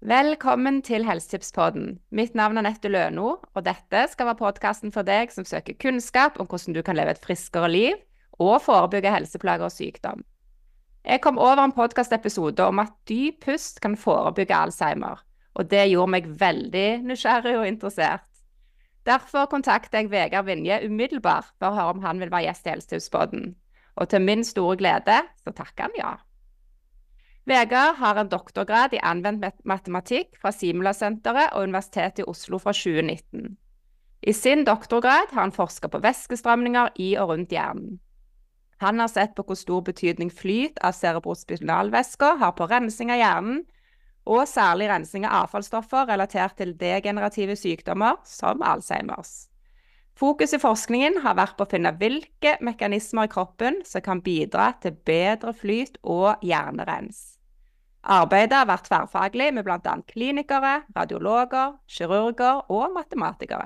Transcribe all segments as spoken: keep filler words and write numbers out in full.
Velkommen til Helsetipspodden. Mitt navn er Nette Løno, og dette skal være podcasten for deg som søker kunnskap om hvordan du kan leve et friskere liv og forebygge helseplager og sykdom. Jeg kom over en podcastepisode om at dyp pust kan forebygge Alzheimer, og det gjorde meg veldig nysgjerrig og interessert. Derfor kontaktet jeg Vegard Vinje umiddelbart for å høre om han vil være gjest i Helsetipspodden, og til min store glede så takker han ja. Vegard har en doktorgrad i anvendt matematikk fra Simula-senteret og Universitetet i Oslo fra tjue nitten. I sin doktorgrad har han forsket på væskestrømninger i og rundt hjernen. Han har sett på hvor stor betydning flyt av cerebrospinalvæsker har på rensing av hjernen, og særlig rensing av avfallsstoffer relatert til degenerative sykdommer som Alzheimers. Fokus i forskningen har vært på å finne hvilke mekanismer i kroppen som kan bidra til bedre flyt og hjernerens. Arbeidet har vært tverrfaglig med blant annet klinikere, radiologer, kirurger og matematikere.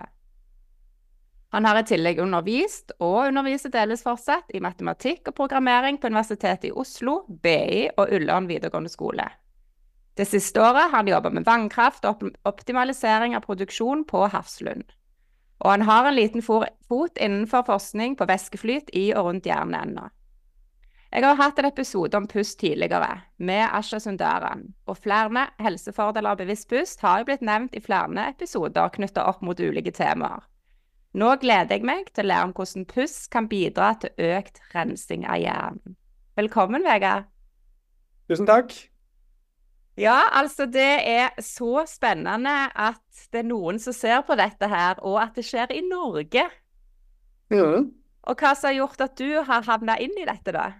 Han har i tillegg undervist og underviser delvis fortsatt i matematikk og programmering på Universitetet i Oslo, B I og Ullern videregående skole. Det siste året har han jobbet med vannkraft og optimalisering av produksjon på Hafslund. Og han har en liten fot innenfor forskning på væskeflyt i og rundt hjernen ennå. Jeg har hatt en episode om pust tidligere, med Asha Sundaran, og flere helsefordeler av bevisst pust har jo blitt nevnt i flere episoder knyttet opp mot ulike temaer. Nå gleder jeg meg til å lære om hvordan pust kan bidra til økt rensing av hjernen. Velkommen, Vegard. Tusen takk. Ja, altså det er så spennende at det er noen som ser på dette her, og at det skjer i Norge. Ja. Og hva som har gjort at du har havnet inn i dette da?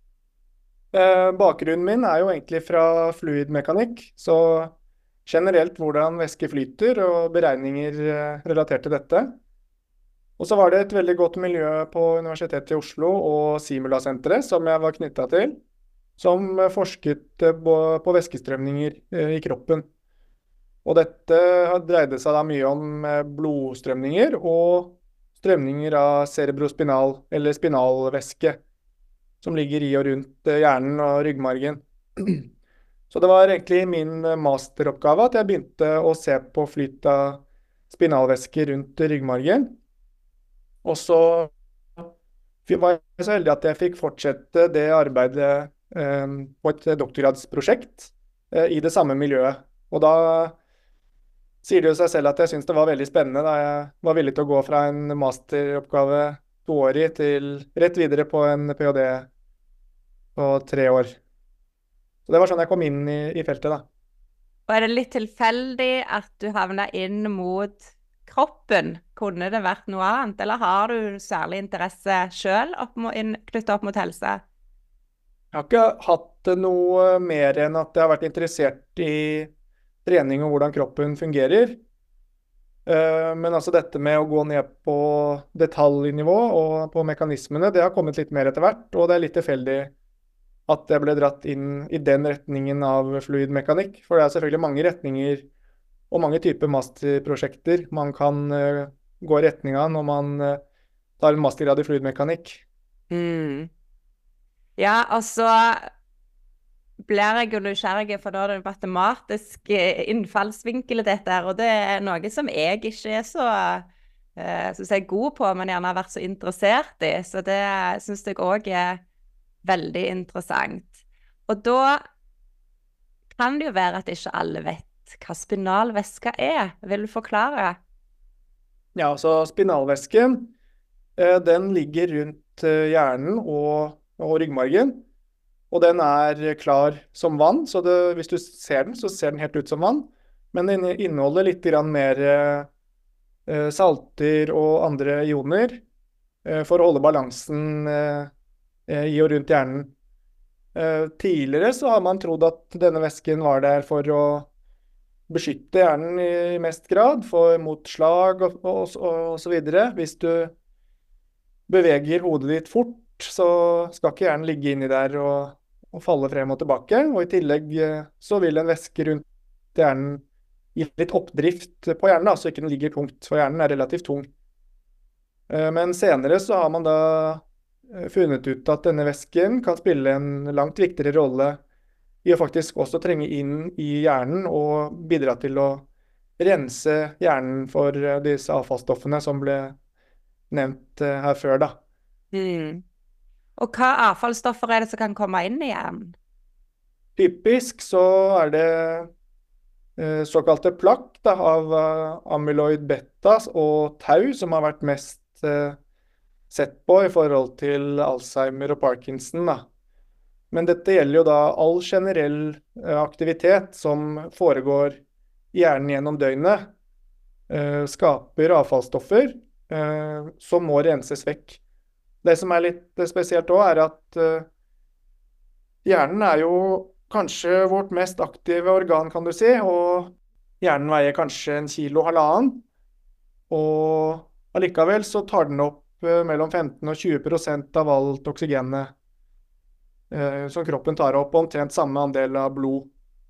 Eh, bakgrunnen min er jo egentlig fra fluidmekanikk, så generelt hvordan væske flyter og beregninger eh, relatert til dette. Og så var det et veldig godt miljø på Universitetet i Oslo og Simula-senteret som jeg var knyttet til, som forsket eh, på, på væskestrømninger eh, i kroppen. Og dette dreide seg da mye om eh, blodstrømninger og strømninger av cerebrospinal eller spinalvæske, som ligger i og rundt hjernen og ryggmargen. Så det var egentlig min masteroppgave at jeg begynte å se på flyt av spinalvæske rundt ryggmargen. Og så var jeg så heldig at jeg fikk fortsette det arbeidet eh, på et doktorgradsprosjekt eh, i det samme miljøet. Og da sier det jo seg selv at jeg synes det var veldig spennende da jeg var villig til å gå fra en masteroppgave toårig til rett videre på en PhD på tre år. Så det var sånn jeg kom inn i, i feltet da. Og er det litt tilfeldig at du havnet inn mot kroppen? Kunne det vært noe annet, eller har du særlig interesse selv opp mot, inn, knyttet opp mot helse? Jeg har ikke hatt noe mer enn at jeg har vært interessert i trening og hvordan kroppen fungerer. Men altså dette med å gå ned på detaljnivå og på mekanismene, det har kommet litt mer etter hvert, og det er litt tilfeldig at jeg ble dratt inn i den retningen av fluidmekanikk. For det er selvfølgelig mange retninger og mange typer masterprosjekter man kan uh, gå i retning av når man uh, tar en mastergrad i fluidmekanikk. Mm. Ja, og så blir jeg jo nysgjerrig, for da er det matematisk innfallsvinkel i dette her, og det er noe som jeg ikke er så, uh, så si, god på, men gjerne har vært så interessert i. Så det synes jeg også er veldig interessant. Og da kan det jo være at ikke alle vet hva spinalvæske er. Vil du forklare? Ja, så spinalvæsken, den ligger rundt hjernen og, og ryggmargen, og den er klar som vann, så det, hvis du ser den, så ser den helt ut som vann, men den inneholder litt grann mer eh, salter og andre ioner eh, for å holde balansen eh, i og rundt hjernen. Eh, tidligere så har man trodd at denne væsken var der for å beskytte hjernen i mest grad, for mot slag og, og, og, og så videre. Hvis du beveger hodet ditt fort, så skal ikke hjernen ligge inni der og, og falle frem og tilbake. Og i tillegg så vil en væske rundt hjernen gi litt oppdrift på hjernen, da, så ikke den ligger tungt, for hjernen er relativt tung. Eh, men senere så har man da funnet ut at denne væsken kan spille en langt viktigere rolle i å faktisk også trenge inn i hjernen og bidra til å rense hjernen for eh, disse avfallsstoffene som ble nevnt eh, her før, da. Mm. Og hva avfallsstoffer er det som kan komme inn i hjernen? Typisk så er det eh, såkalte plakk da, av eh, amyloid beta og tau som har vært mest eh, sett på i forhold til Alzheimer og Parkinson, da. Men dette gjelder jo da all generell eh, aktivitet som foregår i hjernen gjennom døgnet, eh, skaper avfallsstoffer eh, som må renses vekk. Det som er litt spesielt også, er at eh, hjernen er jo kanskje vårt mest aktive organ, kan du si, og hjernen veier kanskje en kilo halvannen, og allikevel så tar den opp eh, mellom femten og tjue prosent av alt oksygenet eh, som kroppen tar opp, omtrent samme andel av blod.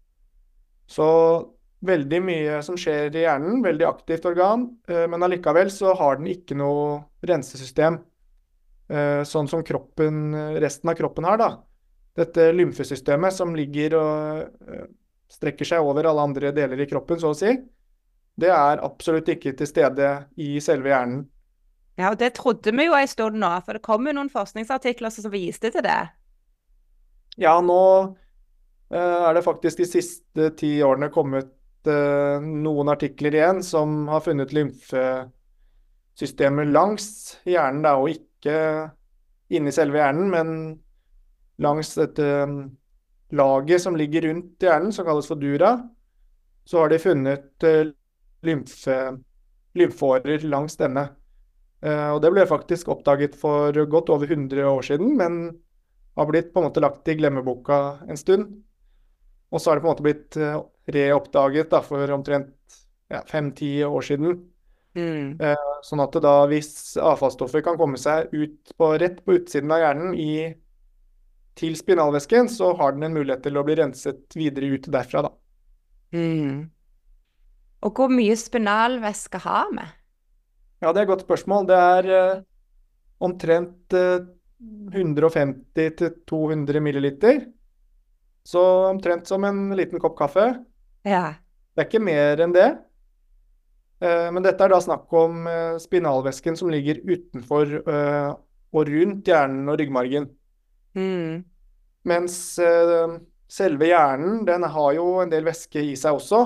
Så veldig mye som skjer i hjernen, veldig aktivt organ, eh, men allikevel så har den ikke noe rensesystem, eh, sånn som kroppen, resten av kroppen har da. Dette lymfesystemet som ligger og eh, strekker seg over alle andre deler i kroppen, så å si, det er absolutt ikke til stede i selve hjernen. Ja, og det trodde vi jo en stund nå, for det kom jo noen forskningsartikler som viste til det. Ja, nå eh, er det faktisk de siste ti årene kommet eh, noen artikler igjen som har funnet lymfesystemet langs hjernen, da, og ikke inni selve hjernen, men langs dette um, laget som ligger rundt hjernen, som kalles for dura, så har de funnet uh, lymfe, lymfårer langs denne. Uh, og det ble faktisk oppdaget for godt over hundre år siden, men har blitt på en måte lagt i glemmeboka en stund. Og så har det på en måte blitt uh, reoppdaget da, for omtrent ja, fem-ti år siden. Mm. Uh, sånn at det da, hvis avfallsstoffer kan komme seg ut på, rett på utsiden av hjernen i til spinalvæsken, så har den en mulighet til å bli renset videre ut derfra, da. Mm. Og hvor mye spinalvæske har vi? Ja, det er et godt spørsmål. Det er eh, omtrent eh, hundre og femti til to hundre milliliter. Så omtrent som en liten kopp kaffe. Ja. Det er ikke mer enn det. Eh, men dette er da snakk om eh, spinalvæsken som ligger utenfor eh, og rundt hjernen og ryggmargen. Mm. Mens eh, selve hjernen, den har jo en del væske i seg også.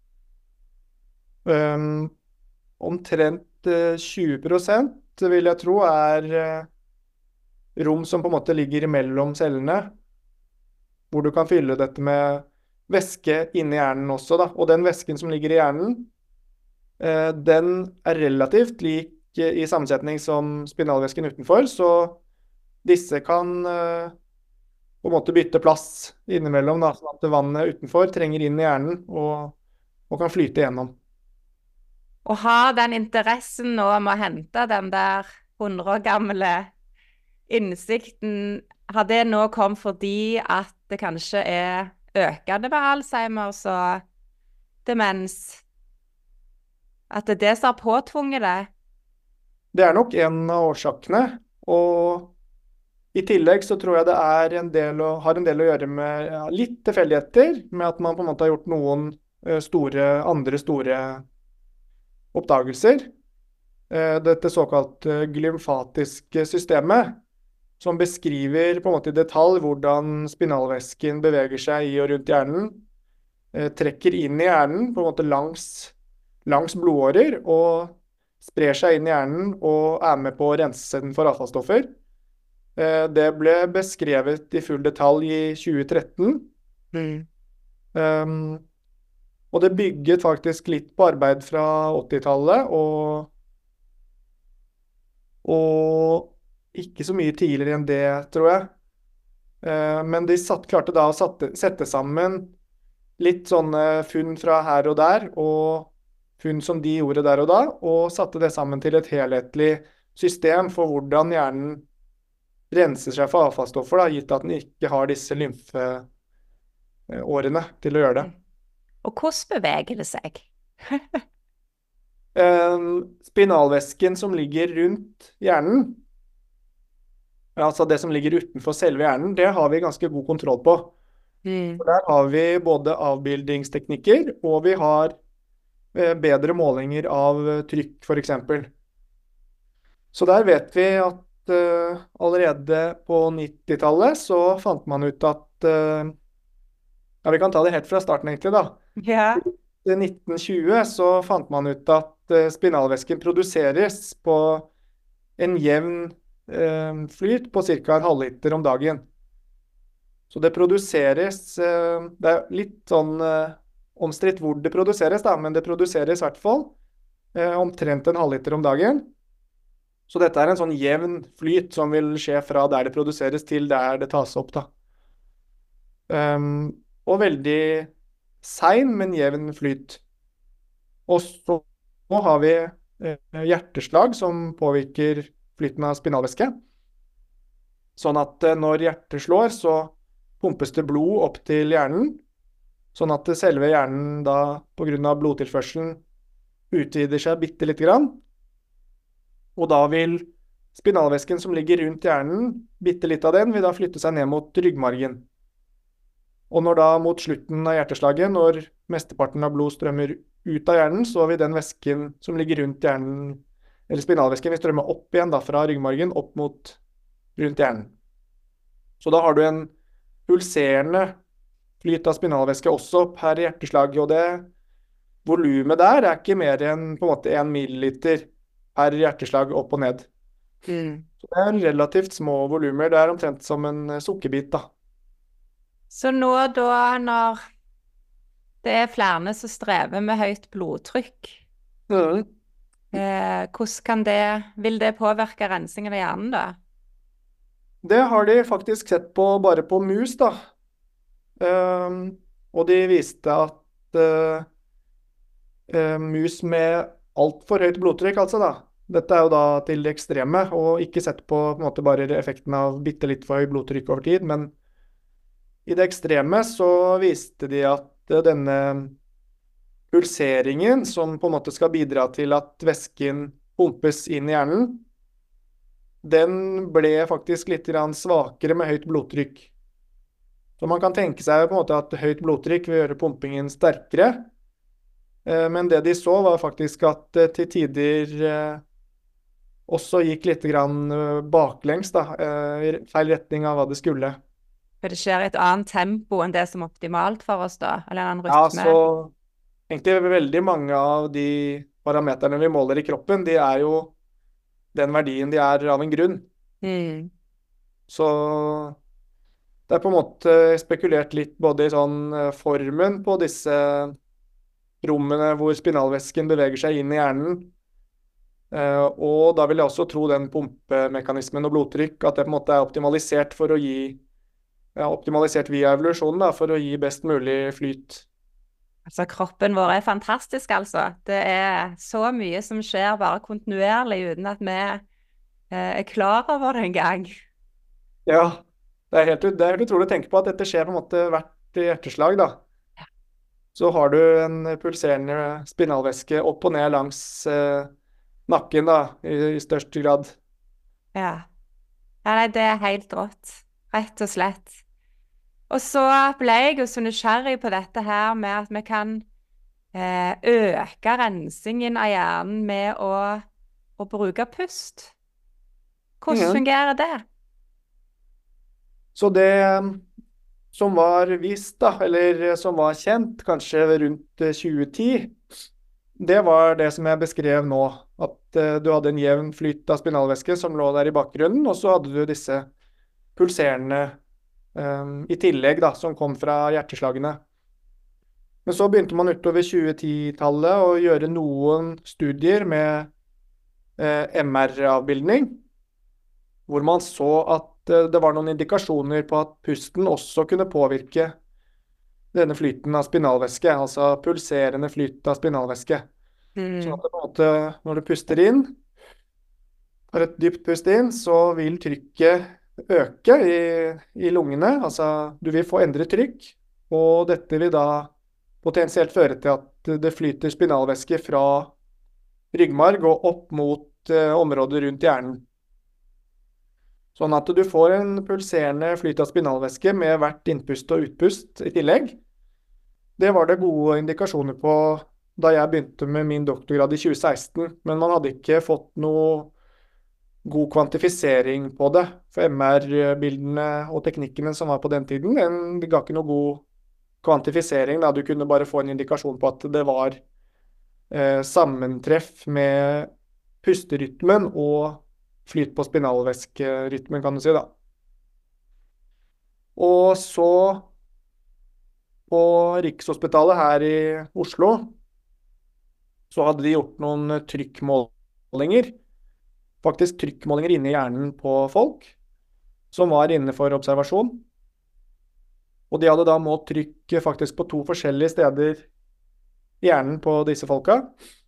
Um, omtrent eh, tjue prosent vil jeg tro er eh, rom som på en måte ligger mellom cellene, hvor du kan fylle dette med væske inni hjernen også, da. Og den væsken som ligger i hjernen, eh, den er relativt lik i sammensetning som spinalvæsken utenfor, så disse kan uh, på en måte bytte plass innimellom, da, sånn at vannet utenfor trenger inn i hjernen og, og kan flyte gjennom. Og har den interessen nå med å hente den der hundre år gamle innsikten, har det nå kommet fordi at det kanskje er økende med Alzheimers og demens? At det er det som har påtvunget det? Det er nok en av årsakene, og i tillegg så tror jeg det er en del å, har en del å gjøre med ja, litt tilfeldigheter, med at man på en måte har gjort noen store, andre store oppdagelser. Dette såkalte glymfatiske systemet, som beskriver på en måte i detalj hvordan spinalvæsken beveger seg i og rundt hjernen, trekker inn i hjernen på en måte langs, langs blodårer, og sprer seg inn i hjernen og er med på å rense den for avfallsstoffer. Det ble beskrevet i full detalj i tjue tretten. Mm. Um, og det bygget faktisk litt på arbeid fra åttitallet, og, og ikke så mye tidligere enn det, tror jeg. Uh, men de satt, klarte da å satte, sette sammen litt sånne funn fra her og der, og funn som de gjorde der og da, og satte det sammen til et helhetlig system for hvordan hjernen renser seg for avfallsstoffer, da, gitt at den ikke har disse lymfeårene til å gjøre det. Og hvordan beveger det seg? Spinalvæsken som ligger rundt hjernen, altså det som ligger utenfor selve hjernen, det har vi ganske god kontroll på. Mm. Der har vi både avbildingsteknikker, og vi har eh, bedre målinger av eh, trykk, for eksempel. Så der vet vi at eh, allerede på nittitallet så fant man ut at eh, ja, vi kan ta det helt fra starten egentlig, da. Ja. I nitten tjue så fant man ut at eh, spinalvæsken produseres på en jevn eh, flyt på ca. en halvliter om dagen. Så det produseres eh, Det er litt sånn eh, omstridt hvor det produseres, da, men det produseres i hvert fall eh, omtrent en halvliter om dagen. Så dette er en sånn jevn flyt som vil skje fra der det produseres til der det tas opp, da. Um, og veldig sein, men jevn flyt. Og så har vi eh, hjerteslag som påvirker flyten av spinalvæske. Sånn at eh, når hjertet slår, så pumpes det blod opp til hjernen, sånn at selve hjernen da, på grunn av blodtilførselen, utvider seg bitte lite grann. Og da vil spinalvæsken som ligger rundt hjernen, bitte litt av den, vil da flytte seg ned mot ryggmargen. Og når da mot slutten av hjerteslaget, når mesteparten av blod strømmer ut av hjernen, så vil den væsken som ligger rundt hjernen, eller spinalvæsken, vil strømme opp igjen da, fra ryggmargen, opp mot rundt hjernen. Så da har du en pulserende flyt av spinalvæske også per hjerteslag, og det volumet der er ikke mer enn på en måte en milliliter per hjerteslag opp og ned. Mm. Så det er relativt små volumer, det er omtrent som en sukkerbit da. Så nå da, når det er flere som strever med høyt blodtrykk, Mm. eh, hvordan kan det, vil det påvirke rensingen av hjernen da? Det har de faktisk sett på bare på mus da. Um, og de viste at uh, uh, mus med alt for høyt blodtrykk, altså da, dette er jo da til det ekstreme, og ikke sett på, på en måte bare effekten av bitte litt for høy blodtrykk over tid, men i det ekstreme så viste de at uh, denne pulseringen, som på en måte skal bidra til at væsken pumpes inn i hjernen, den ble faktisk litt grann svakere med høyt blodtrykk. Så man kan tenke seg på en måte at høyt blodtrykk vil gjøre pumpingen sterkere. Men det de så var faktisk at det til tider også gikk litt grann baklengs, da, i feil retning av hva det skulle. For det skjer i et annet tempo enn det som er optimalt for oss da, eller en annen Ja, rytme? så egentlig veldig mange av de parameterne vi måler i kroppen, de er jo den verdien de er av en grunn. Mm. Så det er på en måte spekulert litt både i sånn formen på disse rommene hvor spinalvæsken beveger seg inn i hjernen, og da vil jeg også tro den pumpemekanismen og blodtrykk, at det på en måte er optimalisert for å gi, ja, optimalisert via evolusjonen da, for å gi best mulig flyt. Altså, kroppen vår er fantastisk, altså. Det er så mye som skjer bare kontinuerlig, uten at vi eh, er klar over det engang. Ja, det er helt, det er helt utrolig å tenke på at dette skjer på en måte hvert hjerteslag, da. Så har du en pulserende spinalvæske opp og ned langs eh, nakken, da, i, i størst grad. Ja. Ja, nei, det er helt rått. Rett og slett. Og så ble jeg jo så nysgjerrig på dette her med at vi kan eh, øke rensingen av hjernen med å, å bruke pust. Hvordan Mhm. fungerer det? Så det som var visst, da, eller som var kjent, kanskje rundt tjue ti, det var det som jeg beskrev nå, at uh, du hadde en jevn flyt av spinalvæske som lå der i bakgrunnen, og så hadde du disse pulserende um, i tillegg da, som kom fra hjerteslagene. Men så begynte man utover tjue ti-tallet å gjøre noen studier med uh, M R-avbildning, hvor man så at det var noen indikasjoner på at pusten også kunne påvirke denne flyten av spinalvæske, altså pulserende flyt av spinalvæske. Mm. Sånn at det på en måte, når du puster inn, har et dypt pust inn, så vil trykket øke i, i lungene, altså du vil få endret trykk, og dette vil da potensielt føre til at det flyter spinalvæske fra ryggmarg og opp mot eh, området rundt hjernen. Sånn at du får en pulserende flyt av spinalvæske med hvert innpust og utpust i tillegg. Det var det gode indikasjoner på da jeg begynte med min doktorgrad i tjue seksten, men man hadde ikke fått noe god kvantifisering på det, for M R-bildene og teknikkene som var på den tiden, den ga ikke noe god kvantifisering, da du kunne bare få en indikasjon på at det var eh, sammentreff med pusterytmen og flyt på spinalvæskerytmen, kan du si da. Og så på Rikshospitalet her i Oslo, så hadde de gjort noen trykkmålinger, faktisk trykkmålinger inne i hjernen på folk, som var inne for observasjon. Og de hadde da målt trykk faktisk på to forskjellige steder i hjernen på disse folka.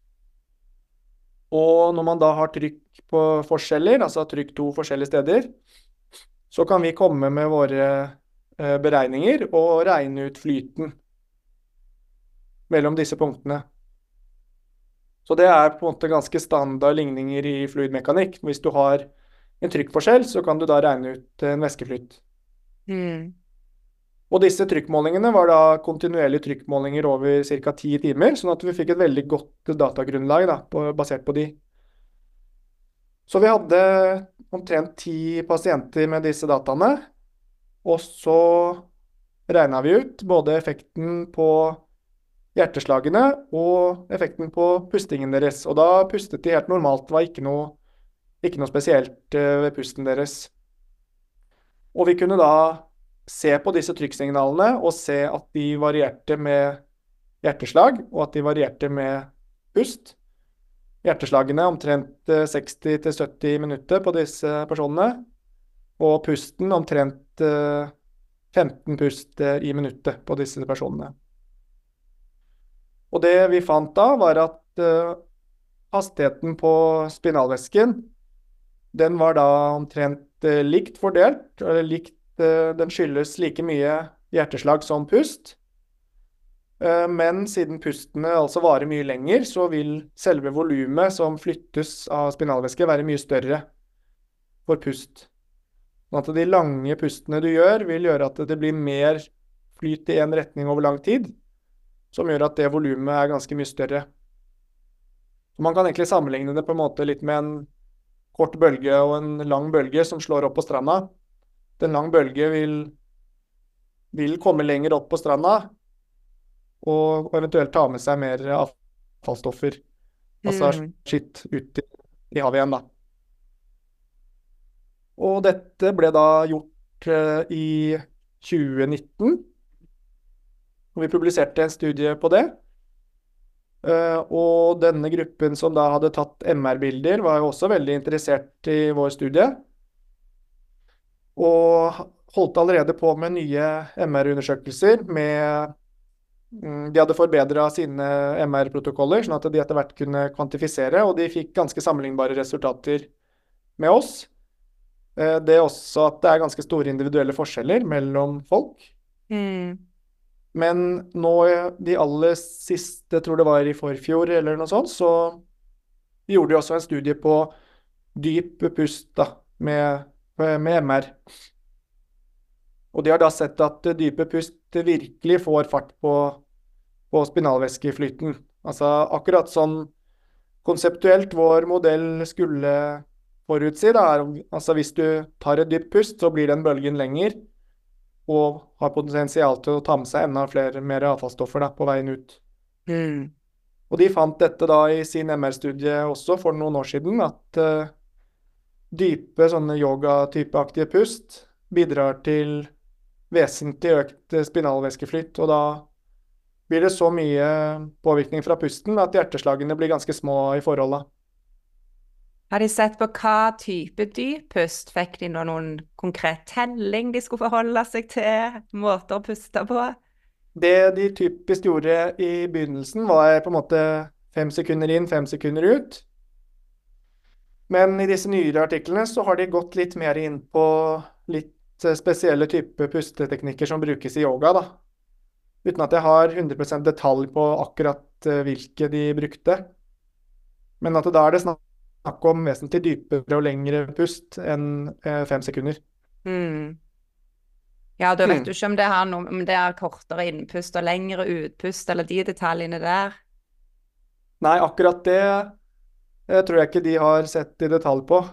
Og når man da har trykk på forskjeller, altså trykk to forskjellige steder, så kan vi komme med våre eh, beregninger og regne ut flyten mellom disse punktene. Så det er på en måte ganske standard ligninger i fluidmekanikk. Hvis du har en trykkforskjell, så kan du da regne ut en væskeflyt. Mm. Og disse trykkmålingene var da kontinuerlige trykkmålinger over ca. ti timer, sånn at vi fikk et veldig godt datagrunnlag da, på, basert på de. Så vi hadde omtrent ti pasienter med disse dataene, og så regnet vi ut både effekten på hjerteslagene og effekten på pustingen deres. Og da pustet de helt normalt, det var ikke noe, ikke noe spesielt ved pusten deres. Og vi kunne da se på disse trykksignalene og se at de varierte med hjerteslag, og at de varierte med pust. Hjerteslagene omtrent seksti til sytti minutter på disse personene, og pusten omtrent femten pust i minuttet på disse personene. Og det vi fant da var at uh, hastigheten på spinalvæsken, den var da omtrent uh, likt fordelt, eller likt, uh, den skyldes like mye hjerteslag som pust. Uh, men siden pustene altså varer mye lenger, så vil selve volumet som flyttes av spinalvæske være mye større for pust. Sånn at de lange pustene du gjør vil gjøre at det blir mer flyt i en retning over lang tid, som gjør at det volumet er ganske mye større. Så man kan egentlig sammenligne det på en måte litt med en kort bølge og en lang bølge som slår opp på stranda. Den lang bølge vil, vil komme lenger opp på stranda, og eventuelt ta med seg mer avfallsstoffer. Altså Mm. skitt ut i, i havet igjen da. Og dette ble da gjort eh, i tjue nitten, og vi publiserte en studie på det. Uh, og denne gruppen som da hadde tatt M R-bilder var jo også veldig interessert i vår studie. Og holdt allerede på med nye M R-undersøkelser med mm, de hadde forbedret sine M R-protokoller, sånn at de etter hvert kunne kvantifisere, og de fikk ganske sammenlignbare resultater med oss. Uh, det er også at det er ganske store individuelle forskjeller mellom folk. Mm. Men nå, de aller siste, jeg tror det var i forfjor eller noe sånt, så gjorde de også en studie på dyp pust da, med, med M R. Og de har da sett at dype pust virkelig får fart på, på spinalvæskeflyten. Altså akkurat sånn konseptuelt vår modell skulle forutsi, da, er, altså hvis du tar et dypt pust, så blir den bølgen lenger, og har potensial til å ta med seg enda flere mer avfallsstoffer da, på veien ut. Mm. Og de fant dette da i sin M R-studie også for noen år siden, at uh, dype sånne yoga-typeaktige pust bidrar til vesentlig økt spinalvæskeflyt, og da blir det så mye påvirkning fra pusten at hjerteslagene blir ganske små i forholdet. Har de sett på hva type dyppust? Fikk de noen konkret telling de skulle forholde seg til? Måter å puste på? Det de typisk gjorde i begynnelsen var på en måte fem sekunder inn, fem sekunder ut. Men i disse nyere artiklene så har de gått litt mer inn på litt spesielle typer pusteteknikker som brukes i yoga da. Uten at jeg har hundre prosent detalj på akkurat hvilke de brukte. Men at det da er det snakk snakke om vesentlig dypere og lengre pust enn eh, fem sekunder. Mm. Ja, da vet Mm. du ikke om det, har noe, om det er kortere innpust og lengre utpust, eller de detaljene der. Nei, akkurat det eh, tror jeg ikke de har sett i detalj på.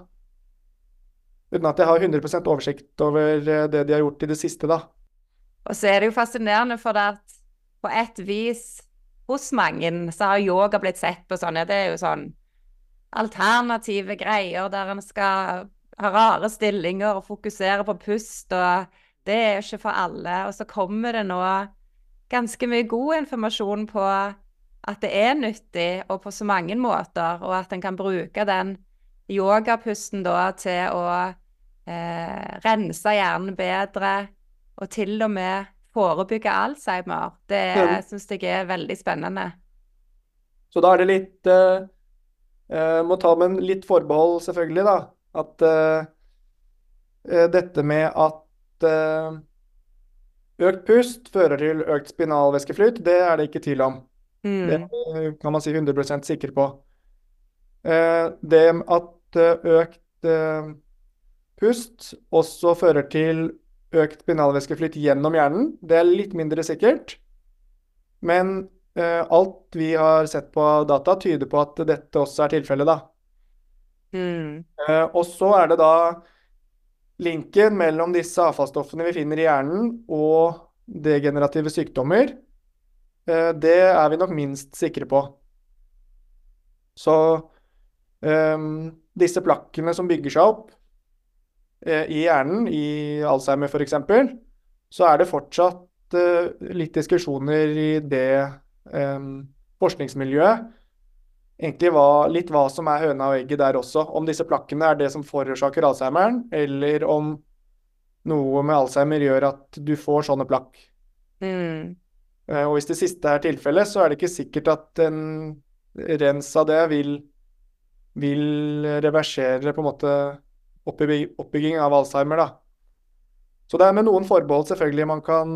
Uten at jeg har hundre prosent oversikt over eh, det de har gjort i det siste, da. Og så er det jo fascinerende, for det at på et vis, hos mange, så har yoga blitt sett på sånn, ja, det er jo sånn alternative greier der en skal ha rare stillinger og fokusere på pust, og det er jo ikke for alle. Og så kommer det nå ganske mye god informasjon på at det er nyttig, og på så mange måter, og at en kan bruke den yogapusten da til å eh, rense hjernen bedre, og til og med forebygge Alzheimer. Det Mm. synes jeg er veldig spennende. Så da er det litt eh, eh, Må ta med en litt forbehold, selvfølgelig, da. At eh, eh, dette med at eh, økt pust fører til økt spinalvæskeflyt, det er det ikke tvil om. Det Mm. eh, kan man si hundre prosent sikker på. Eh, det at eh, økt eh, pust også fører til økt spinalvæskeflyt gjennom hjernen, det er litt mindre sikkert. Men eh, alt vi har sett på data tyder på at dette også er tilfellet, da. Mm. Eh, og så er det da linken mellom disse avfallsstoffene vi finner i hjernen og degenerative sykdommer. Eh, det er vi nok minst sikre på. Så eh, disse plakkene som bygger seg opp eh, i hjernen, i Alzheimer for eksempel, så er det fortsatt eh, litt diskusjoner i det eh, forskningsmiljøet. Egentlig hva, litt hva som er høna og egget der også. Om disse plakkene er det som forårsaker Alzheimeren, eller om noe med Alzheimer gjør at du får sånne plakk. Mm. Eh, Og hvis det siste er tilfellet, så er det ikke sikkert at en rens av det vil, vil reversere på en måte oppbygging, oppbygging av Alzheimer, da. Så det er med noen forbehold selvfølgelig man kan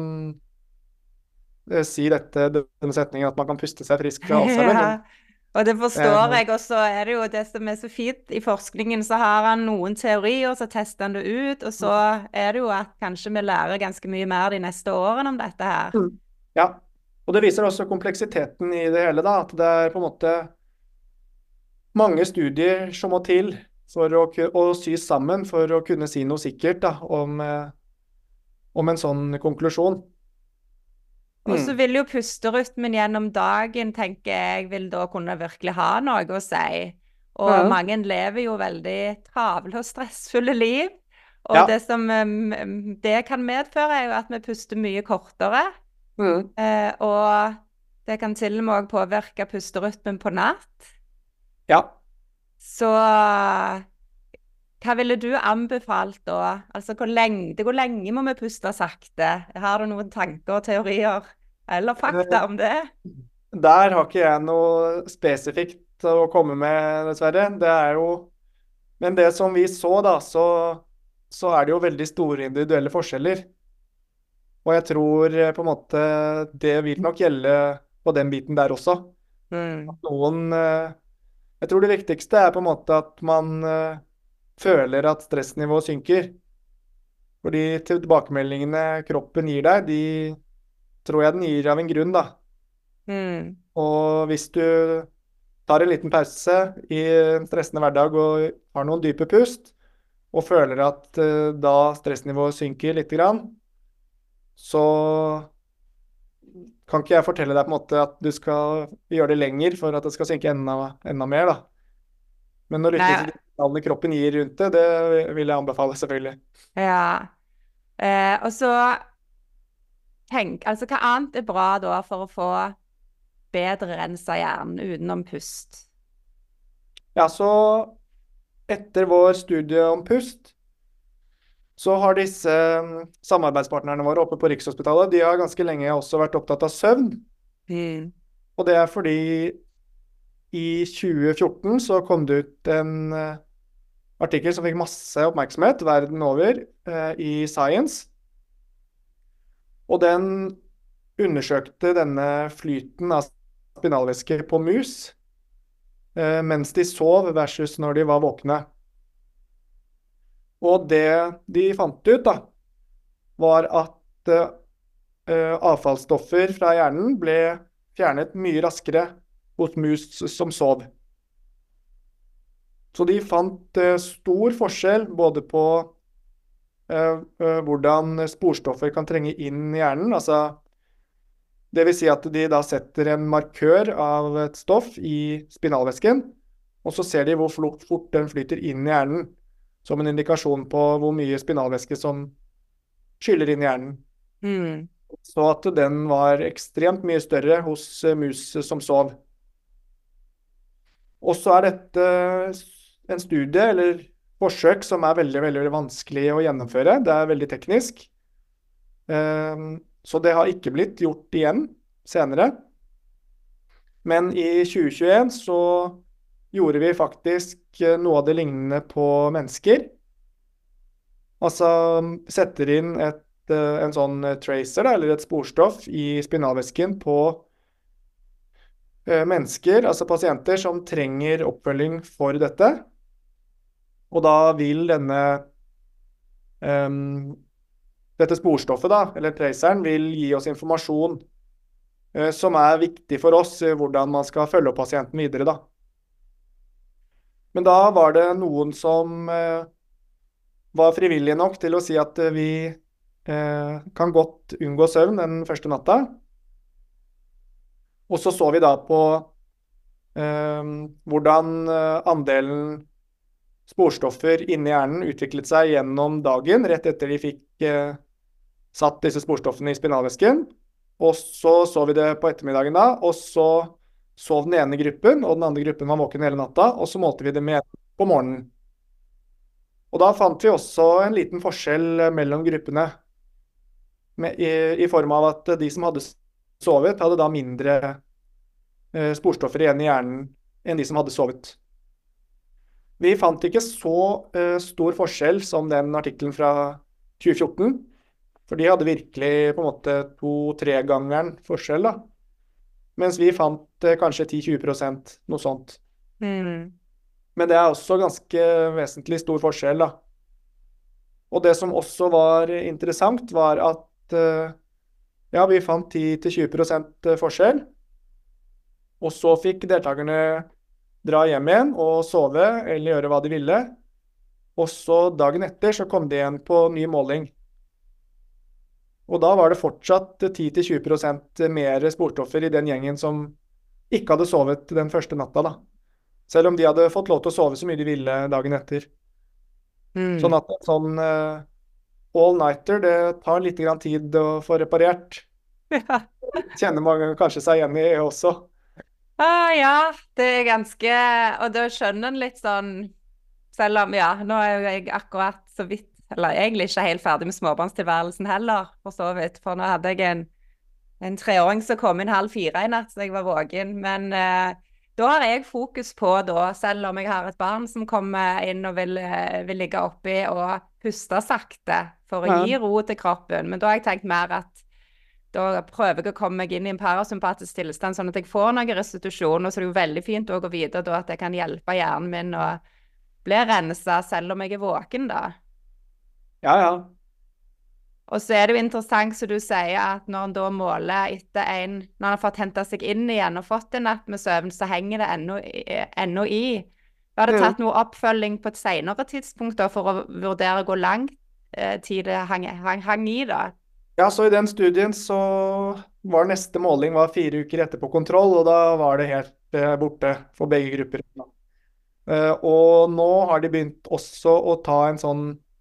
eh, si dette, denne setningen, at man kan puste seg frisk fra Alzheimer. Ja, Men, og det forstår eh, jeg, og så er det jo det som er så fint. I forskningen så har han noen teorier, så tester han det ut, og så er det jo at kanskje vi lærer ganske mye mer de neste årene om dette her. ja, og det viser også kompleksiteten i det hele, da, at det er på en måte mange studier som må til for å, ku- å sys sammen for å kunne si noe sikkert da, om, eh, om en sånn konklusjon. Og så Mm. vil jo pusterytmen gjennom dagen, tenker jeg, vil da kunne virkelig ha noe å si. Og Mhm. mange lever jo veldig travle og stressfulle liv. Og Ja. det som um, det kan medføre, er jo at vi puster mye kortere. Mm. Eh, og det kan til og med også påvirke pusterytmen på natt. Ja. Så hva ville du anbefalt da? Altså, hvor lenge, hvor lenge må vi puste sakte? Har du noen tanker og teorier eller fakta om det? Der har ikke jeg noe spesifikt å komme med, dessverre. Det er jo Men det som vi så, da, så, så er det jo veldig store individuelle forskjeller. Og jeg tror eh, på en måte det vil nok gjelde på den biten der også. Mm. Noen eh, Jeg tror det viktigste er på en måte at man eh, føler at stressnivået synker. Fordi tilbakemeldingene kroppen gir deg, de tror jeg den gir av en grunn, da. Mm. Og hvis du tar en liten pause i en stressende hverdag og har noen dype pust, og føler at eh, da stressnivået synker litt grann, så kan ikke jeg fortelle deg på en måte at du skal gjøre det lenger for at det skal synke enda, enda mer, da. Men å lytte Nei, til de signalene kroppen gir rundt det, det vil jeg anbefale, selvfølgelig. ja. Eh, og så tenk, altså hva annet er bra da for å få bedre rens av hjernen utenom pust? Ja, så etter vår studie om pust, så har disse mm, samarbeidspartnerne våre oppe på Rikshospitalet, de har ganske lenge også vært opptatt av søvn. Mm. Og det er fordi i tjue fjorten så kom det ut en eh, artikkel som fikk masse oppmerksomhet verden over eh, i Science. Og den undersøkte denne flyten av spinalvæske på mus. eh, mens de sov versus når de var våkne. Og det de fant ut da, var at eh, avfallsstoffer fra hjernen ble fjernet mye raskere hos mus som sov. Så de fant eh, stor forskjell både på eh, eh, hvordan sporstoffer kan trenge inn i hjernen, altså det vil si at de da setter en markør av et stoff i spinalvæsken, og så ser de hvor fort den flyter inn i hjernen, som en indikasjon på hvor mye spinalvæske som skyller inn i hjernen. Mm. Så at den var ekstremt mye større hos mus som sov. Og så er dette en studie, eller forsøk, som er veldig, veldig vanskelig å gjennomføre. Det er veldig teknisk. Så det har ikke blitt gjort igjen senere. Men i tjue tjueen så gjorde vi faktisk noe av det lignende på mennesker. Altså setter inn et, en sånn tracer, da, eller et sporstoff i spinalvæsken på mennesker, altså pasienter som trenger oppfølging for dette. Og da vil denne um, dette sporstoffet, da, eller traceren, vil gi oss informasjon eh, som er viktig for oss i hvordan man skal følge opp pasienten videre, da. Men da var det noen som eh, var frivillige nok til å si at eh, vi eh, kan godt unngå søvn den første natta. Og så så vi da på eh, hvordan andelen sporstoffer inni hjernen utviklet seg gjennom dagen, rett etter de fikk eh, satt disse sporstoffene i spinalvæsken. Og så så vi det på ettermiddagen da, og så sov den ene gruppen, og den andre gruppen var våken hele natta, og så målte vi det med på morgenen. Og da fant vi også en liten forskjell mellom gruppene, med, i, i form av at de som hadde sovet, hadde da mindre eh, sporstoffer igjen i hjernen enn de som hadde sovet. Vi fant ikke så uh, stor forskjell som den artikkelen fra tjue fjorten, for de hadde virkelig på en måte to-tre-gangeren forskjell da. Mens vi fant uh, kanskje ti til tjue prosent, noe sånt. Mm. Men det er også ganske vesentlig stor forskjell da. Og det som også var interessant var at uh, ja, vi fant ti til tjue prosent forskjell. Og så fikk deltakerne dra hjem igjen og sove eller gjøre hva de ville. Og så dagen etter så kom de igjen på ny måling. Og da var det fortsatt ti til tjue prosent mer sporstoffer i den gjengen som ikke hadde sovet den første natta da. Selv om de hadde fått lov til å sove så mye de ville dagen etter. Mm. Sånn at en sånn uh, all-nighter, det tar litt grann tid å få reparert. Ja. Kjenner mange kanskje seg igjen i også. Ah, ja, det er ganske, og da skjønner en litt sånn, selv om, ja, nå er jo jeg akkurat så vidt, eller egentlig ikke helt ferdig med småbarnstilværelsen heller, for så vidt, for nå hadde jeg en, en treåring som kom inn halv fire i natt, så jeg var vågen, men eh, da har jeg fokus på da, selv om jeg har et barn som kommer inn og vil, vil ligge oppi og puste sakte for å gi ro til kroppen, men da har jeg tenkt mer at da prøver jeg å komme meg inn i en parasympatisk tilstand, sånn at jeg får noen restitusjon, og så er det jo veldig fint også å vite da, at jeg kan hjelpe hjernen min å bli renset selv om jeg er våken da. Ja, ja. Og så er det jo interessant, som du sier, at når en da måler etter en, når en har fått hentet seg inn igjen og fått en natt med søvn, så henger det ennå, ennå i. Var det tatt noe oppfølging på et senere tidspunkt da, for å vurdere hvor lang eh, tid det hang, hang, hang i da? Ja, så i den studien så var neste måling var fire uker etter på kontroll, og da var det helt eh, borte for begge grupper. Eh, og nå har de begynt også å ta en sånn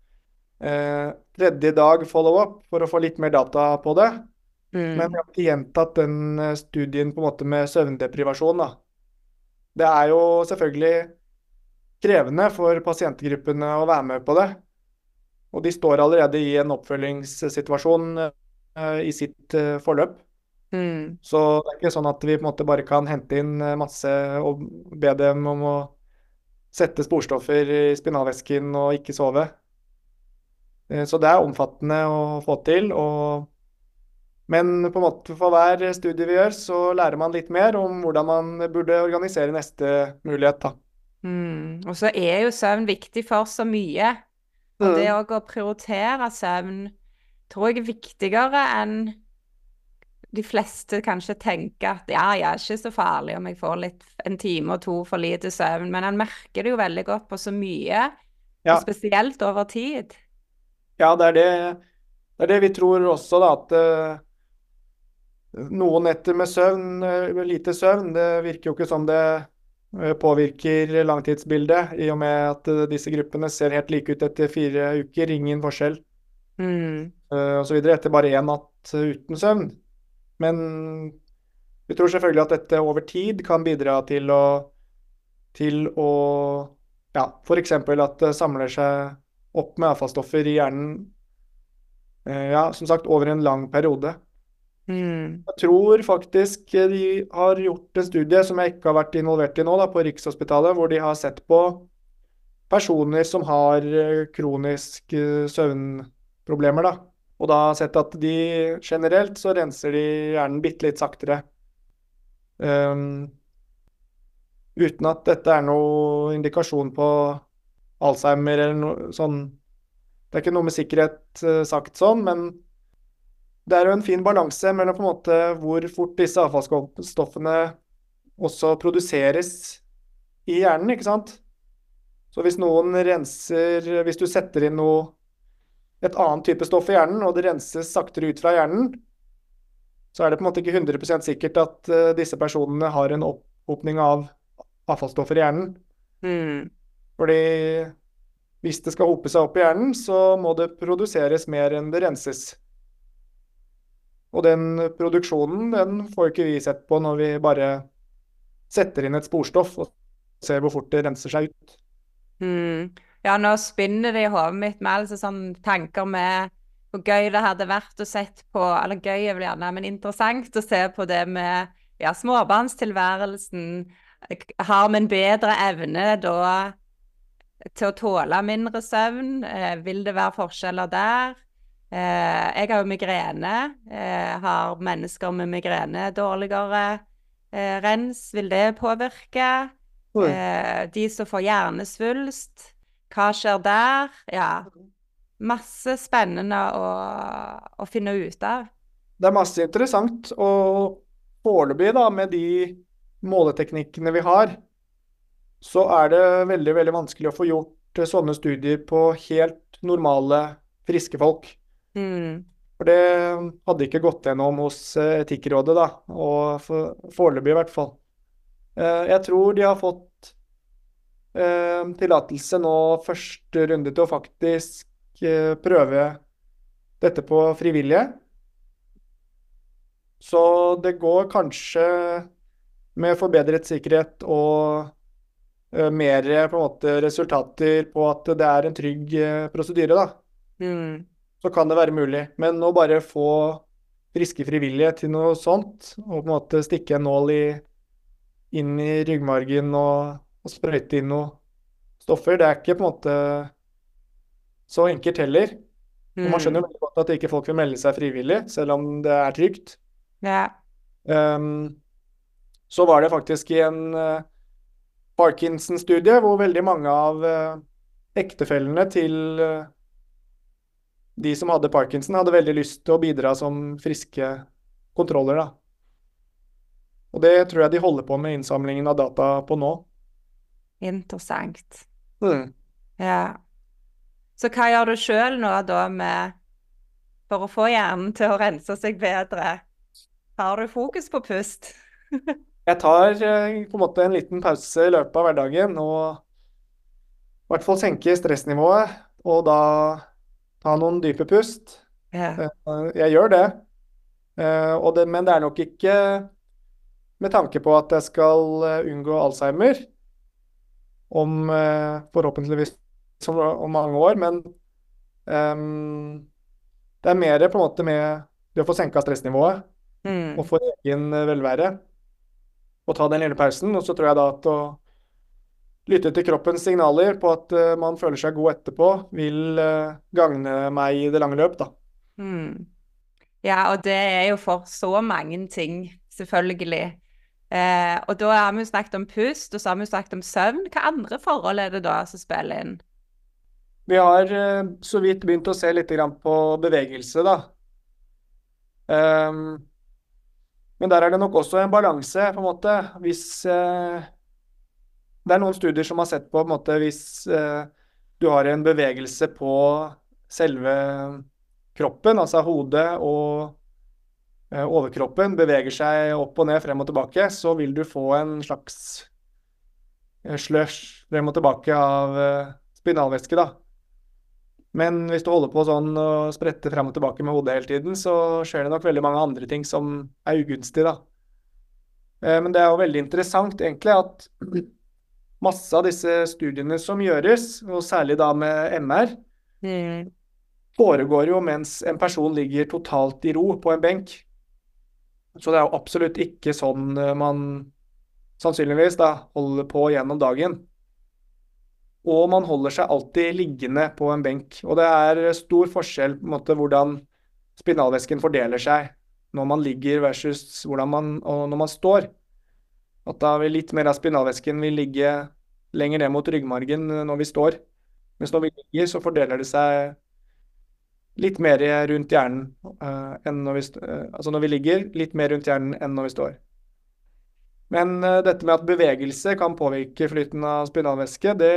eh, tredje dag follow-up for å få litt mer data på det. Mm. Men jeg har ikke gjentatt den studien på en måte med søvndeprivasjon da. Det er jo selvfølgelig krevende for pasientgruppene å være med på det. Og de står allerede i en oppfølgingssituasjon uh, i sitt uh, forløp. Mm. Så det er ikke sånn at vi på en måte bare kan hente inn masse og be dem om å sette sporstoffer i spinalvæsken og ikke sove. Uh, så det er omfattende å få til, og Men på en måte for hver studie vi gjør, så lærer man litt mer om hvordan man burde organisere neste mulighet, da. Mm. Og så er jo søvn viktig for så mye. Og det Mm. også å prioritere søvn tror jeg er viktigere enn de fleste kanskje tenker at ja, jeg er ikke så farlig om jeg får litt, en time og to for lite søvn. Men han merker det jo veldig godt på så mye, og Ja, spesielt over tid. ja det er det, det er det vi tror også, da, at eh, noen netter med søvn, eh, med lite søvn, det virker jo ikke som det eh, påvirker langtidsbildet, i og med at eh, disse gruppene ser helt like ut etter fire uker, ingen forskjell, Mm. eh, og så videre, etter bare en natt uten søvn. Men vi tror selvfølgelig at dette over tid kan bidra til å, til å ja, for eksempel at det samler seg opp med avfallsstoffer i hjernen, eh, ja, som sagt, over en lang periode. Mm. Jeg tror faktisk de har gjort en studie som jeg ikke har vært involvert i nå, da, på Rikshospitalet, hvor de har sett på personer som har eh, kroniske søvnproblemer, da. Og da har sett at de generelt så renser de hjernen bitte litt saktere. Um, uten at dette er noe indikasjon på Alzheimer eller noe sånn. Det er ikke noe med sikkerhet eh, sagt sånn, men det er jo en fin balanse mellom på en måte hvor fort disse avfallsstoffene også produseres i hjernen, ikke sant? Så hvis noen renser, hvis du setter inn noe, et annet type stoff i hjernen, og det renses saktere ut fra hjernen, så er det på en måte ikke hundre prosent sikkert at eh, disse personene har en opphopning av avfallsstoffer i hjernen. Mm. Fordi hvis det skal hope seg opp i hjernen, så må det produseres mer enn det renses. Og den produksjonen, den får ikke vi sett på når vi bare setter inn et sporstoff og ser hvor fort det renser seg ut. Mm. Ja, nå spinner det i hodet mitt med alle sånne tanker med hvor gøy det hadde vært å sett på, eller gøy er vel gjerne, men interessant å se på det med ja, småbarnstilværelsen. Har vi en bedre evne da til å tåle mindre søvn? Eh, vil det være forskjeller der? Eh, jeg har jo migrene. Eh, har mennesker med migrene dårligere eh, rens? Vil det påvirke? Oi. Eh, de som får hjernesvulst, hva skjer der? Ja, masse spennende å, å finne ut av. Det er masse interessant, og foreløpig da, med de måleteknikkene vi har, så er det veldig, veldig vanskelig å få gjort eh, sånne studier på helt normale, friske folk. Mm. For det hadde ikke gått gjennom hos eh, Etikkrådet, da, og for, foreløpig i hvert fall. Eh, Jeg tror de har fått eh, tillatelse nå første runde til å faktisk eh, prøve dette på frivillige. Så det går kanskje med forbedret sikkerhet og eh, mer på en måte resultater på at det er en trygg eh, prosedyre, da. Mm. Så kan det være mulig. Men å bare få friske frivillige til noe sånt, og på en måte stikke en nål i, inn i ryggmargen og, og sprøyte inn noe stoffer, det er ikke på en måte så enkelt heller. Og man skjønner jo veldig godt at ikke folk vil melde seg frivillig, selv om det er trygt. Ja. Um, så var det faktisk i en uh, Parkinson-studie hvor veldig mange av uh, ektefellene til uh, de som hadde Parkinson, hadde veldig lyst til å bidra som friske kontroller, da. Og det tror jeg de holder på med innsamlingen av data på nå. Interessant. Mm. Ja. Så hva gjør du selv nå da med, for å få hjernen til å rense seg bedre? Har du fokus på pust? Jeg tar eh, på en måte en liten pause i løpet av hverdagen, og i hvert fall senke stressnivået, og da ta noen dype pust. Ja. Eh, Jeg gjør det. Eh, og det, men det er nok ikke med tanke på at jeg skal eh, unngå Alzheimer om eh, forhåpentligvis om, om mange år, men ehm, det er mer på en måte med det å få senka stressnivået Mm. og få egen eh, velvære og ta den lille pausen. Og så tror jeg da at å lytte til kroppens signaler på at eh, man føler seg god etterpå, vil eh, gagne meg i det lange løp, da. Mm. Ja, og det er jo for så mange ting, selvfølgelig. Eh, og da har vi jo snakket om pust, og så har vi jo snakket om søvn. Hva andre forhold er det da som spiller inn? Vi har eh, så vidt begynt å se litt grann på bevegelse, da. Um, men der er det nok også en balanse, på en måte. Hvis eh, Det er noen studier som har sett på, på en måte, hvis eh, du har en bevegelse på selve kroppen, altså hodet og eh, overkroppen, beveger seg opp og ned, frem og tilbake, så vil du få en slags eh, slush frem og tilbake av eh, spinalvæske, da. Men hvis du holder på sånn og spretter frem og tilbake med hodet hele tiden, så skjer det nok veldig mange andre ting som er ugunstig, da. Eh, Men det er jo veldig interessant egentlig at masse av disse studiene som gjøres, og særlig da med M R, Mm. foregår jo mens en person ligger totalt i ro på en benk. Så det er jo absolutt ikke sånn eh, man sannsynligvis da holder på gjennom dagen. Og man holder seg alltid liggende på en benk. Og det er stor forskjell på en måte hvordan spinalvæsken fordeler seg når man ligger versus hvordan man, og når man står. At da vil litt mer av spinalvæsken vil ligge lenger ned mot ryggmargen når vi står. Mens når vi ligger, så fordeler det seg litt mer rundt hjernen eh, enn når vi, st- eh, altså når vi ligger, litt mer rundt hjernen enn når vi står. Men eh, dette med at bevegelse kan påvirke flyten av spinalvæske, det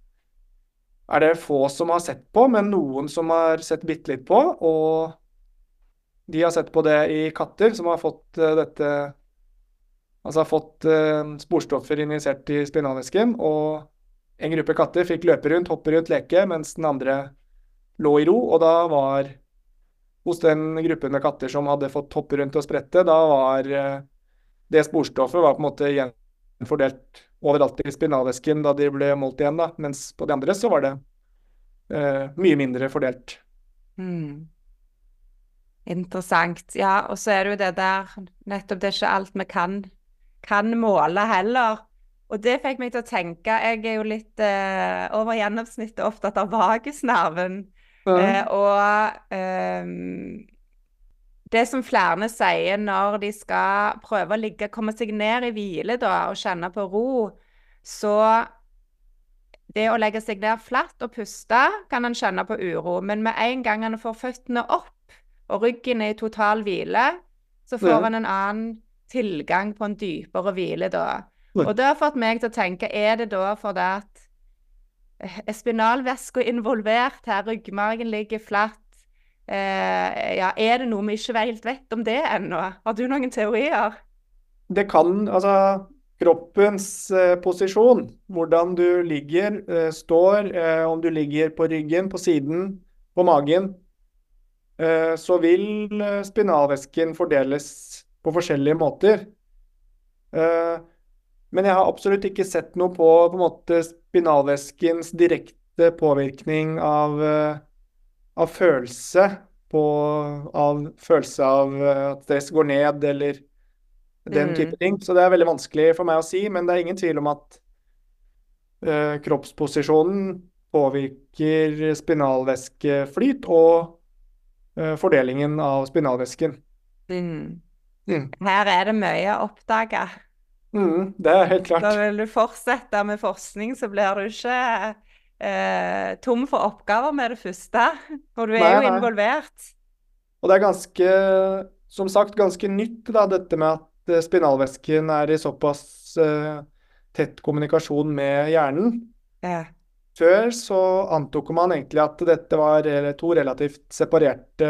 er det få som har sett på, men noen som har sett bitte litt på, og de har sett på det i katter som har fått eh, dette, altså har fått eh, sporstoffer injisert i spinalvæsken, og en gruppe katter fikk løpe rundt, hoppe rundt, leke, mens den andre lå i ro, og da var hos den gruppen med katter som hadde fått hoppe rundt og sprette, da var eh, det sporstoffet var på en måte gjenfordelt overalt i spinalvæsken da de ble målt igjen, da, mens på de andre så var det eh, mye mindre fordelt. Mm. Interessant. Ja, og så er det jo det der, nettopp det er ikke alt vi kan, kan måle heller. Og det fikk meg til å tenke, jeg er jo litt eh, over gjennomsnittet opptatt av vagusnerven. Eh, Mm. og ehm, det som flere sier når de skal prøve å ligge, komme seg ned i hvile da, og kjenne på ro, så det å legge seg ned flatt og puste kan han kjenne på uro, men med en gang han får føttene opp og ryggen er i total hvile, så får Ja. han en annen tilgang på en dypere hvile da. Ja. Og det har fått meg til å tenke, er det da for det at eh, er spinalvæska involvert her, ryggmargen ligger flatt, eh, ja, er det noe vi ikke helt vet om det ennå? Har du noen teorier? Det kan, altså kroppens eh, posisjon, hvordan du ligger, eh, står, eh, om du ligger på ryggen, på siden, på magen, eh, så vil eh, spinalvæsken fordeles på forskjellige måter. Eh, men jeg har absolutt ikke sett noe på, på en måte spinalvæskens direkte påvirkning av, eh, av følelse, på, av følelse av eh, at stress går ned, eller den Mm. type ting. Så det er veldig vanskelig for meg å si, men det er ingen tvil om at eh, kroppsposisjonen påvirker spinalvæskeflyt og eh, fordelingen av spinalvæsken. Mm. Mm. Her er det mye å oppdage. Mm, det er helt Da klart. vil du fortsette med forskning, så blir du ikke eh, tom for oppgaver med det første. Og du er Nei, jo nei. involvert. Og det er ganske, som sagt, ganske nytt da, dette med at eh, spinalvæsken er i såpass eh, tett kommunikasjon med hjernen. Ja. Før så antok man egentlig at dette var rel- to relativt separerte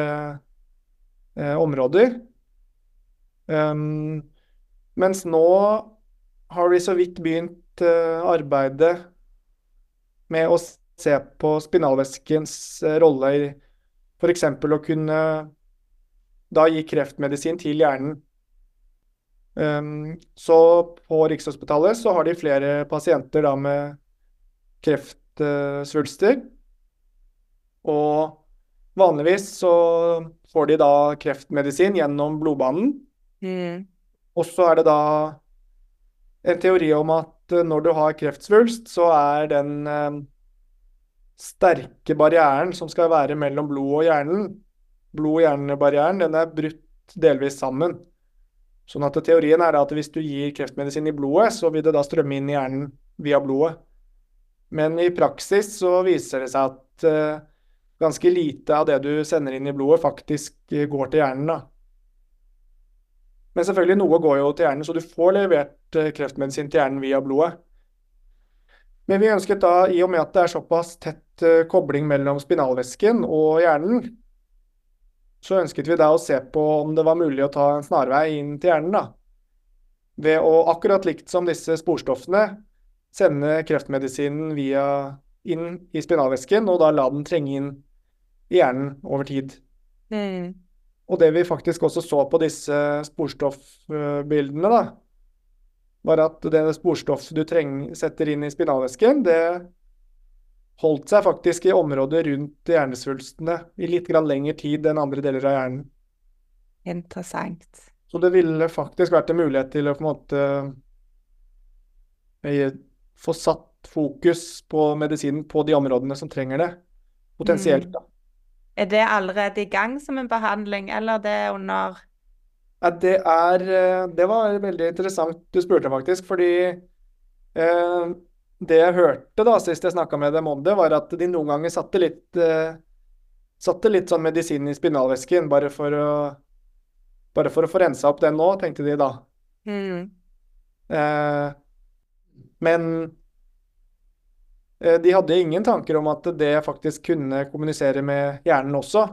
eh, områder. Um, mens nå har vi så vidt begynt eh, arbeidet med å se på spinalvæskens eh, rolle i for eksempel å kunne da gi kreftmedisin til hjernen. Um, så på Rikshospitalet så har de flere pasienter da med kreftsvulster. Og vanligvis så får de da kreftmedisin gjennom blodbanen. Mm. Og så er det da en teori om at eh, når du har kreftsvulst, så er den eh, sterke barrieren som skal være mellom blod og hjernen, blod-hjerne-barrieren, den er brutt delvis sammen. Sånn at teorien er da at hvis du gir kreftmedisin i blodet, så vil det da strømme inn i hjernen via blodet. Men i praksis så viser det seg at uh, ganske lite av det du sender inn i blodet faktisk uh, går til hjernen da. Men selvfølgelig noe går jo til hjernen, så du får levert uh, kreftmedisin til hjernen via blodet. Men vi ønsket da, i og med at det er såpass tett uh, kobling mellom spinalvæsken og hjernen, så ønsket vi da å se på om det var mulig å ta en snarvei inn til hjernen da. Ved å, akkurat likt som disse sporstoffene, sende kreftmedisinen via inn i spinalvæsken, og da la den trenge inn i hjernen over tid. Mm. Og det vi faktisk også så på disse sporstoffbildene da, var at det sporstoff du treng, setter inn i spinalvæsken, det holdt seg faktisk i området rundt hjernesvulstene i litt grann lengre tid enn andre deler av hjernen. Interessant. Så det ville faktisk vært en mulighet til å på en måte eh, få satt fokus på medisinen på de områdene som trenger det, potensielt da. Er det allerede i gang som en behandling, eller det er under... Ja, det er, det var veldig interessant du spurte faktisk, fordi eh, det jeg hørte da, sist jeg snakket med dem om det, var at de noen ganger satte litt, eh, satte litt sånn medisin i spinalvæsken, bare for å, bare for å få renset opp den nå, tenkte de da. Mm. Eh, men eh, de hadde ingen tanker om at det faktisk kunne kommunisere med hjernen også.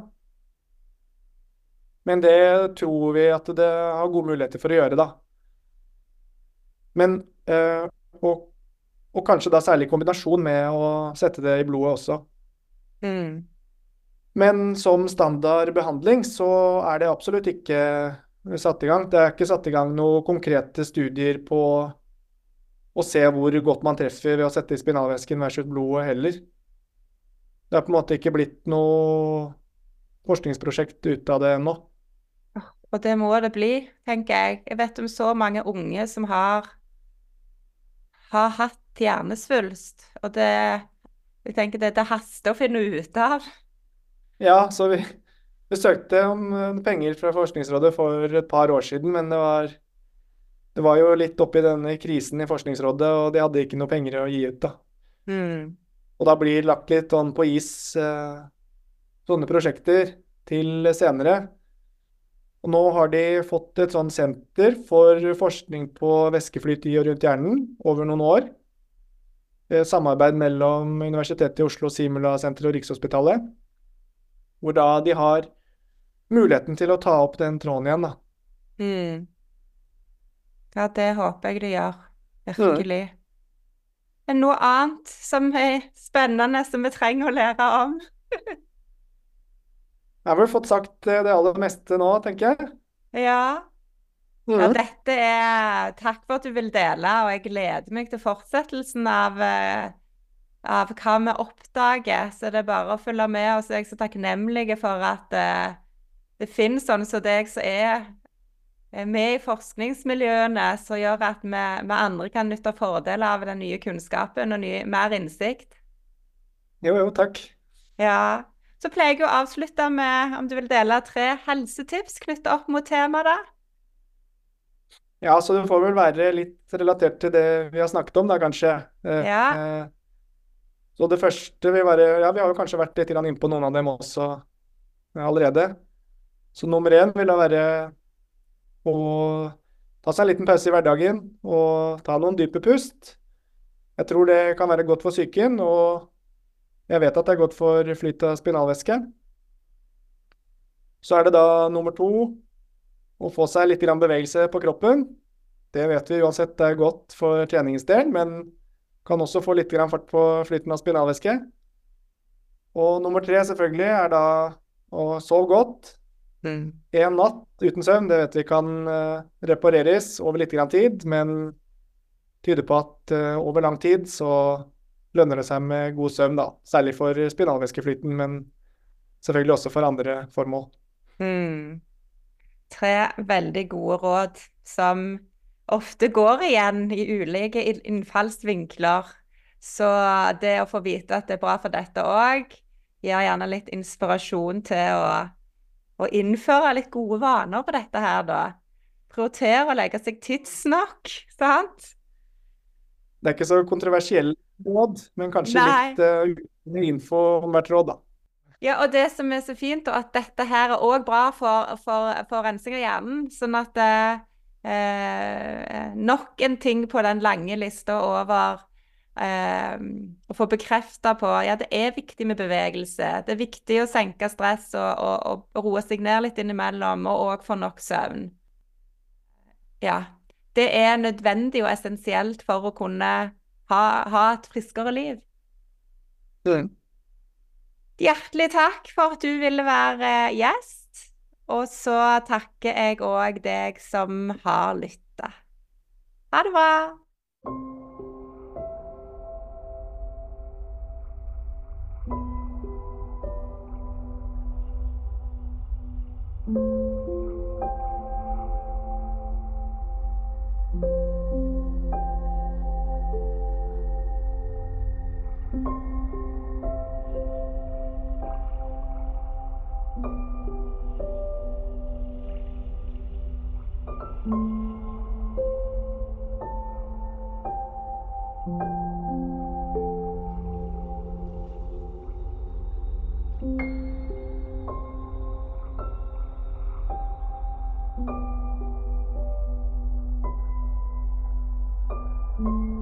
Men det tror vi at det har gode muligheter for å gjøre da. Men, eh, og, og kanskje da særlig i kombinasjon med å sette det i blodet også. Mm. Men som standard behandling så er det absolutt ikke satt i gang. Det er ikke satt i gang noen konkrete studier på å se hvor godt man treffer ved å sette i spinalvæsken versus blodet heller. Det er på en måte ikke blitt noe forskningsprosjekt ut av det ennå. Og det må det bli, tenker jeg. Jeg vet om så mange unge som har, har hatt hjernesvulst, og det, jeg tenker det, det haster å finne ut av. Ja, så vi, vi søkte om penger fra Forskningsrådet for et par år siden, men det var, det var jo litt oppi denne krisen i Forskningsrådet, og de hadde ikke noe penger å gi ut da. Mm. Og da blir lagt litt sånn på is eh, sånne prosjekter til senere. Og nå har de fått et sånn senter for forskning på væskeflyt i og rundt hjernen over noen år. Et samarbeid mellom Universitetet i Oslo, Simula-senteret og Rikshospitalet, hvor da de har muligheten til å ta opp den tråden igjen da. Mm. Ja, det håper jeg de gjør, virkelig. Mm. Er det noe annet som er spennende som vi trenger å lære om? Jeg har vel fått sagt det aller meste nå, tenker jeg. Ja. Mm. Ja, dette er... Takk for at du vil dele, og jeg gleder meg til fortsettelsen av, av hva vi oppdager. Så det er bare å følge med, og så er jeg så takknemlig for at uh, det finnes sånne som deg som er, er med i forskningsmiljøene, som gjør at vi, vi andre kan nytte fordel av den nye kunnskapen og ny, mer innsikt. Jo, jo, takk. Ja. Så pleier jeg å avslutte med om du vil dele tre helsetips knyttet opp mot temaet da? Ja, så det får vel være litt relatert til det vi har snakket om da, kanskje. Ja. Eh, så det første vil være, ja, vi har jo kanskje vært litt inn på noen av dem også allerede. Så nummer én vil da være å ta seg en liten pause i hverdagen og ta noen dype pust. Jeg tror det kan være godt for psyken, og jeg vet at det er godt for flyt av spinalvæske. Så er det da nummer to, å få seg litt grann bevegelse på kroppen. Det vet vi uansett er godt for treningsdelen, men kan også få litt grann fart på flyten av spinalvæske. Og nummer tre selvfølgelig er da å sove godt. Mm. En natt uten søvn, det vet vi kan uh, repareres over litt grann tid, men tyder på at uh, over lang tid så lønner det seg med god søvn da, særlig for spinalvæskeflyten, men selvfølgelig også for andre formål. Mm. Tre veldig gode råd som ofte går igjen i ulike innfallsvinkler. Så det å få vite at det er bra for dette også, gir gjerne litt inspirasjon til å, å innføre litt gode vaner på dette her da. Prioritere å legge seg tidsnok, sant? Det er ikke så kontroversiell råd, men kanskje Nei. litt uh, info om hvert råd, da. Ja, og det som er så fint, da, at dette her er også bra for, for, for rensing av hjernen, sånn at eh, nok en ting på den lange lista over eh, å få bekreftet på, ja, det er viktig med bevegelse, det er viktig å senke stress og, og, og roe seg ned litt innimellom, og også få nok søvn. Ja, det er nødvendig og essensielt for å kunne ha, ha et friskere liv. Mm. Hjertelig takk for at du ville være gjest, og så takker jeg også deg som har lyttet. Ha det bra! Mm.